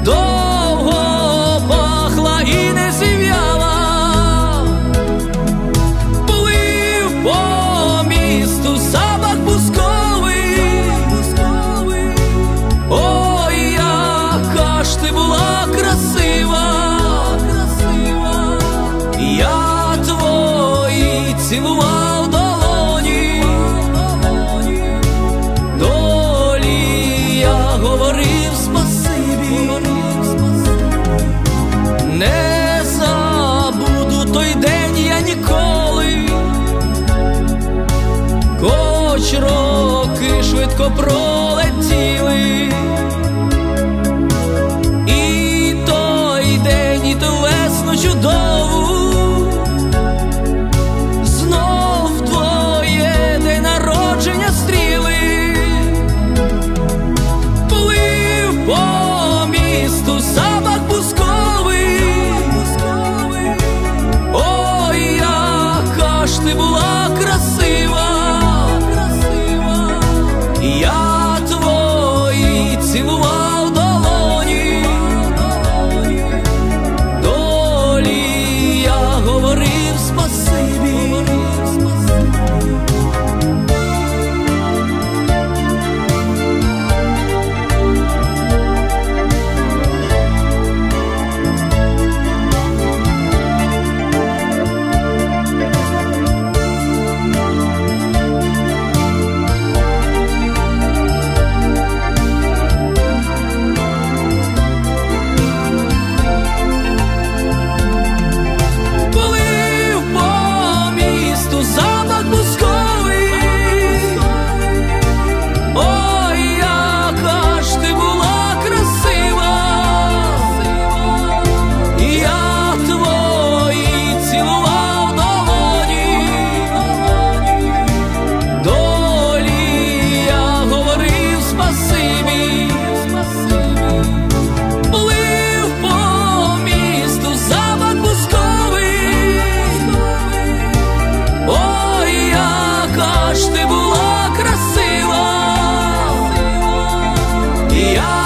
довго пахла і не зів'яла. Плив по місту запах бусковий. Ой, яка ж ти була красива. Я твої цілував долоні, долі я говорив спасибі. Не забуду той день я ніколи, хоч роки швидко пролетіли. І той день, і ту весну чудову, знов твоє день народження стріли. Плив по місту запах бусковий. Ой, яка ж ти була красива. Я твої цілував долоні, долі я говорив спасибі. Ти була красива. Я